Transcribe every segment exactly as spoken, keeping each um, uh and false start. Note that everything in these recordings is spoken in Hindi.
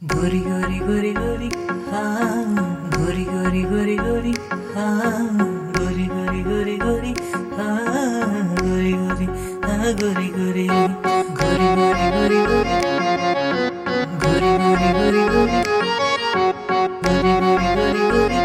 गोरी गोरी गोरी गोरी हाँ गोरी गोरी गोरी गोरी हाँ गोरी गोरी गोरी गोरी हाँ गोरी गोरी हाँ गोरी गोरी गोरी गोरी गोरी गोरी गोरी गोरी गोरी गोरी गोरी गोरी गोरी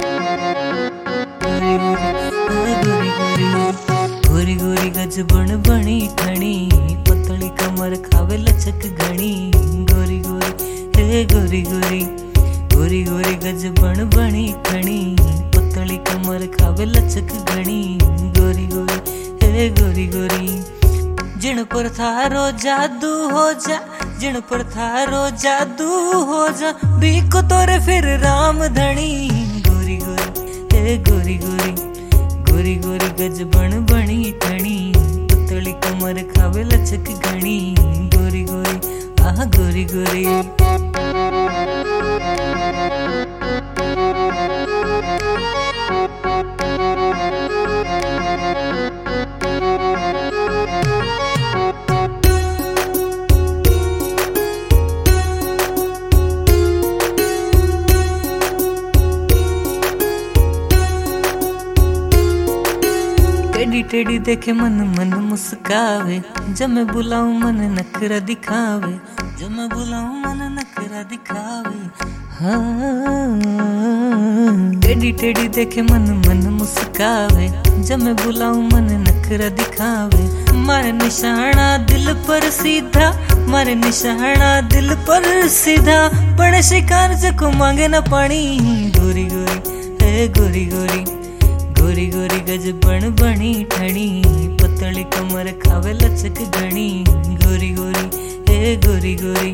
गोरी गोरी गोरी गोरी गज बन बनी ठणी पतली कमर खावे लचक घणी गोरी गोरी हे गोरी गोरी गोरी गोरी गज बन बनी ठणी पतली कमर खावे लचक घणी गोरी गोरी हे गोरी गोरी जिन पर थारो जादू हो जा जिन पर थारो जादू हो जा बीको तोरे फिर राम धनी गोरी गोरी हे गोरी गोरी गोरी गोरी गज बन बनी ठणी पतली कमर खावे लचक घणी गोरी गोरी आह गोरी गोरी टेढ़ी टेढ़ी देखे मन मन मुस्कावे जब मैं बुलाऊं मन नखरा दिखावे जब मैं बुलाऊं मन नखरा दिखावे हाँ टेढ़ी टेढ़ी देखे मन मन मुस्कावे जब मैं बुलाऊं मन नखरा दिखावे मारे निशाना दिल पर सीधा मारे निशाना दिल पर सीधा बड़े शिकार जको मांगे न पानी गोरी गोरी हे गोरी गोरी गोरी गोरी गज बन बनी ठणी पतली कमर खावे लचक घणी गोरी गोरी हे गोरी गोरी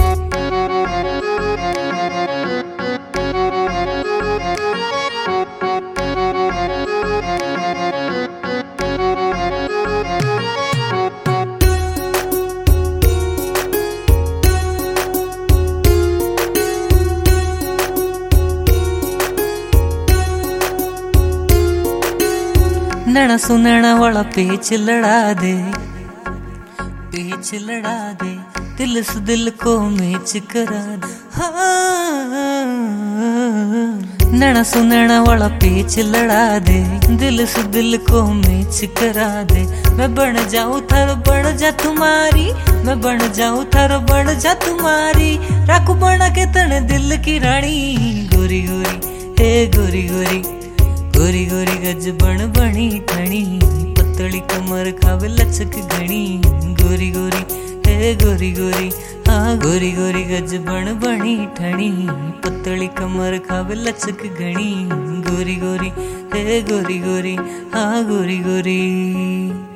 नैना सुनैना वाला पेच लड़ा दे पेच लड़ा दे दिल से दिल को मैच करा दे हाँ नैना सुनैना वाला पेच लड़ा दे दिल से दिल को मैच करा दे मैं बन जाऊं थारो बन जा तुम्हारी मैं बन जाऊं थारो बन जा तुम्हारी राखू बना के तने दिल की रानी गोरी गोरी हे गोरी गोरी गोरी गोरी गज बन बनी ठणी पतली कमर खावे लचक घणी गोरी गोरी हे गोरी गोरी हाँ गोरी गोरी गज बन बनी ठणी पतली कमर खावे लचक घणी गोरी गोरी हे गोरी गोरी हाँ गोरी गोरी।